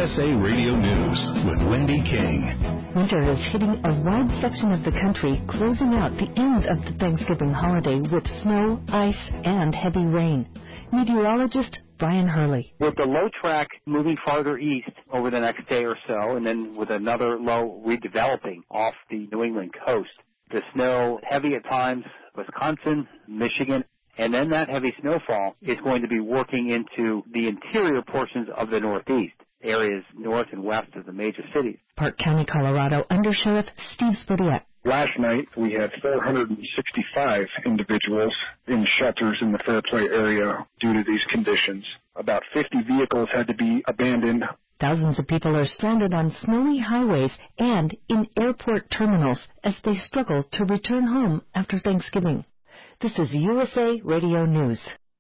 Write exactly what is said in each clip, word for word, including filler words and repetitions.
S A Radio News with Wendy King. Winter is hitting a wide section of the country, closing out the end of the Thanksgiving holiday with snow, ice, and heavy rain. Meteorologist Brian Hurley. With the low track moving farther east over the next day or so, and then with another low redeveloping off the New England coast, the snow heavy at times, Wisconsin, Michigan, and then that heavy snowfall is going to be working into the interior portions of the Northeast, areas north and west of the major cities. Park County, Colorado Undersheriff Steve Spodiak. Last night, we had four hundred sixty-five individuals in shelters in the Fairplay area due to these conditions. About fifty vehicles had to be abandoned. Thousands of people are stranded on snowy highways and in airport terminals as they struggle to return home after Thanksgiving. This is U S A Radio News.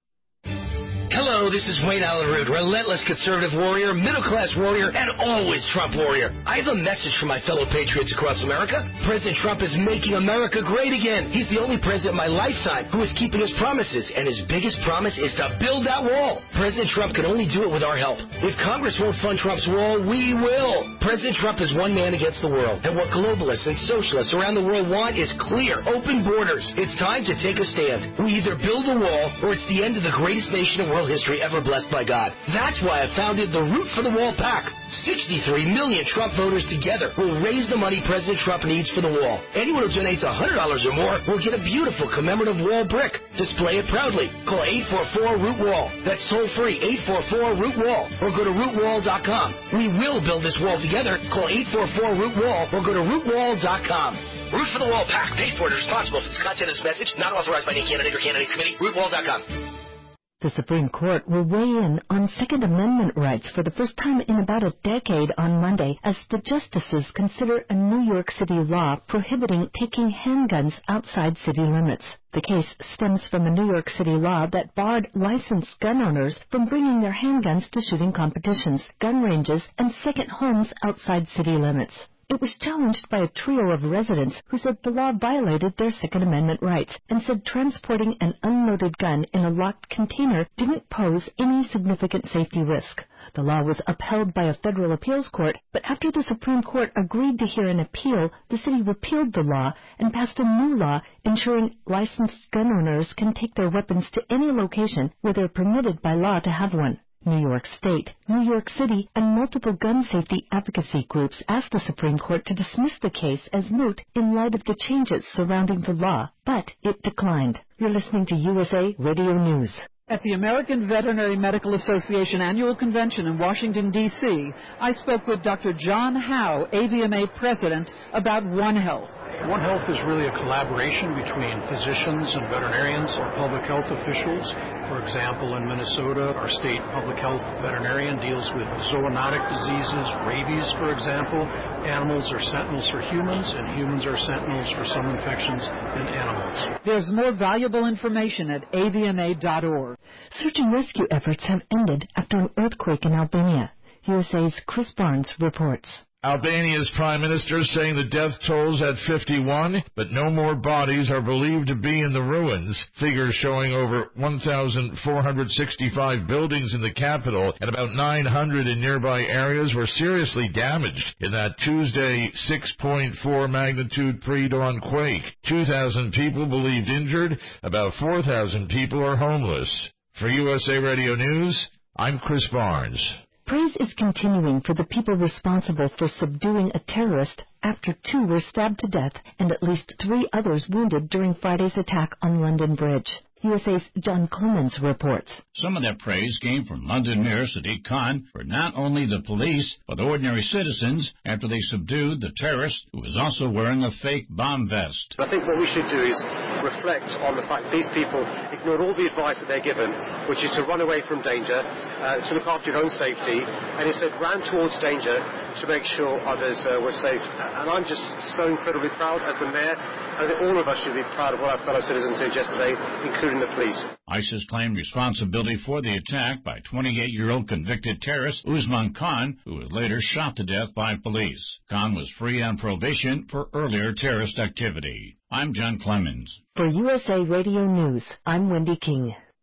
Hello, this is Wayne Allen Root, relentless conservative warrior, middle-class warrior, and always Trump warrior. I have a message for my fellow patriots across America. President Trump is making America great again. He's the only president in my lifetime who is keeping his promises, and his biggest promise is to build that wall. President Trump can only do it with our help. If Congress won't fund Trump's wall, we will. President Trump is one man against the world, and what globalists and socialists around the world want is clear, open borders. It's time to take a stand. We either build a wall, or it's the end of the greatest nation in world history ever blessed by God. That's why I founded the Root for the Wall PAC. sixty-three million Trump voters together will raise the money President Trump needs for the wall. Anyone who donates one hundred dollars or more will get a beautiful commemorative wall brick. Display it proudly. Call eight four four root wall. That's toll free, eight four four root wall, or go to root wall dot com. We will build this wall together. Call eight four four root wall or go to root wall dot com. Root for the Wall PAC, paid for and responsible for the content of this message, not authorized by any candidate or candidates committee. root wall dot com. The Supreme Court will weigh in on Second Amendment rights for the first time in about a decade on Monday as the justices consider a New York City law prohibiting taking handguns outside city limits. The case stems from a New York City law that barred licensed gun owners from bringing their handguns to shooting competitions, gun ranges, and second homes outside city limits. It was challenged by a trio of residents who said the law violated their Second Amendment rights and said transporting an unloaded gun in a locked container didn't pose any significant safety risk. The law was upheld by a federal appeals court, but after the Supreme Court agreed to hear an appeal, the city repealed the law and passed a new law ensuring licensed gun owners can take their weapons to any location where they're permitted by law to have one. New York State, New York City, and multiple gun safety advocacy groups asked the Supreme Court to dismiss the case as moot in light of the changes surrounding the law, but it declined. You're listening to U S A Radio News. At the American Veterinary Medical Association Annual Convention in Washington, D C, I spoke with Doctor John Howe, A V M A President, about One Health. One Health is really a collaboration between physicians and veterinarians or public health officials. For example, in Minnesota, our state public health veterinarian deals with zoonotic diseases, rabies, for example. Animals are sentinels for humans, and humans are sentinels for some infections in animals. There's more valuable information at A V M A dot org. Search and rescue efforts have ended after an earthquake in Albania. U S A's Chris Barnes reports. Albania's prime minister saying the death toll's at fifty-one, but no more bodies are believed to be in the ruins. Figures showing over one thousand four hundred sixty-five buildings in the capital and about nine hundred in nearby areas were seriously damaged in that Tuesday six point four magnitude pre-dawn quake. two thousand people believed injured. About four thousand people are homeless. For U S A Radio News, I'm Chris Barnes. Praise is continuing for the people responsible for subduing a terrorist after two were stabbed to death and at least three others wounded during Friday's attack on London Bridge. U S A's John Clemens reports. Some of that praise came from London Mayor Sadiq Khan for not only the police, but ordinary citizens after they subdued the terrorist who was also wearing a fake bomb vest. I think what we should do is reflect on the fact that these people ignored all the advice that they're given, which is to run away from danger, uh, to look after your own safety, and instead ran towards danger to make sure others uh, were safe. And I'm just so incredibly proud as the mayor. I think all of us should be proud of what our fellow citizens did yesterday, including the police. ISIS claimed responsibility for the attack by twenty-eight-year-old convicted terrorist Usman Khan, who was later shot to death by police. Khan was free on probation for earlier terrorist activity. I'm John Clemens. For U S A Radio News, I'm Wendy King.